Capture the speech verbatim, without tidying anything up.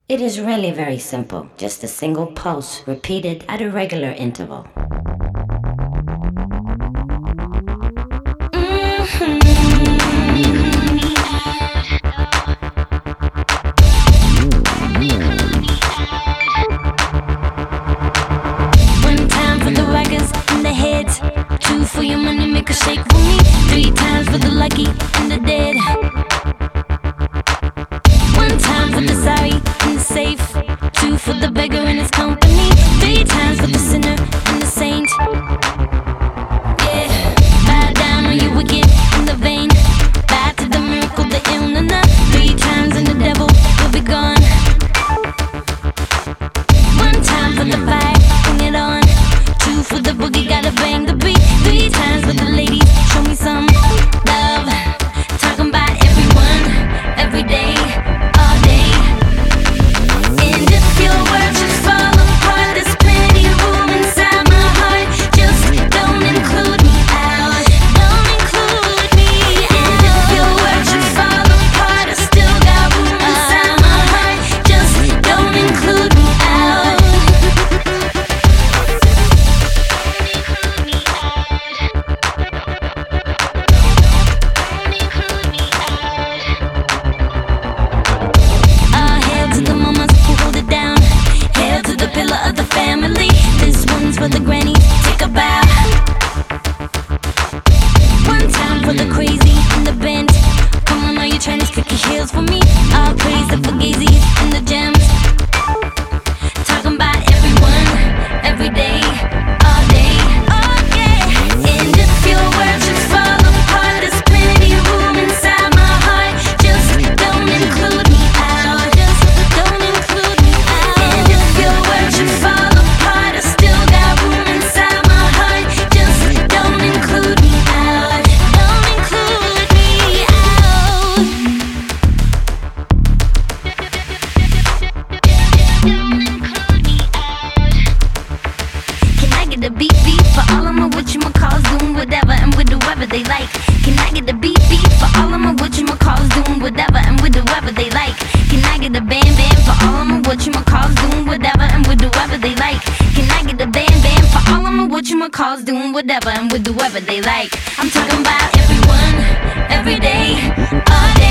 It is really very simple, just a single pulse repeated at a regular interval. One time for the rockers and the heads, two for your money, make a shake for me, three times for the lucky and the dead. One time for the sorry and the safe, two for the beggar and his company, three times for the sinner and the saint. Yeah, bow down on you wicked and the vain, bow to the miracle, the ill, na na. Three times and the devil will be gone. One time for the fire, bring it on. Two for the boogie, gotta bang the beat. Three times for the ladies, show me some love. Talking about everyone, every day, all day. And if your world should fall apart, there's plenty of room inside my heart. Just don't include me out, don't include me out. And if your world should fall apart, I still got room inside my heart. Just don't include me out. Uh, hail to the mamas who hold it down. Hail to the pillar of the family. This one's for the grannies, take a bow. One time for the crazy and the bent. Come on, all you Chinese, kick your heels for me. All praise the fugazis and the gems. Talking about everyone, every day, all day. Oh yeah. And if your world should fall apart, there's plenty of room inside my heart. Just don't include me out. Just don't include me out. And if your world should fall apart, I still got room inside my heart. Just don't include me out. Don't include me out. Don't include me out. Can I get a beat beat for all of my whatchamacalls doing whatever and with whoever they like? Can I get a beat beat for all of my whatchamacalls doing whatever and with whoever they like? Can I get a band band for all of my whatchamacalls doing whatever and with whoever they like? Can I get a band band for all of my whatchamacalls doing whatever and with whoever they like? I'm talking about everyone, every day, all day.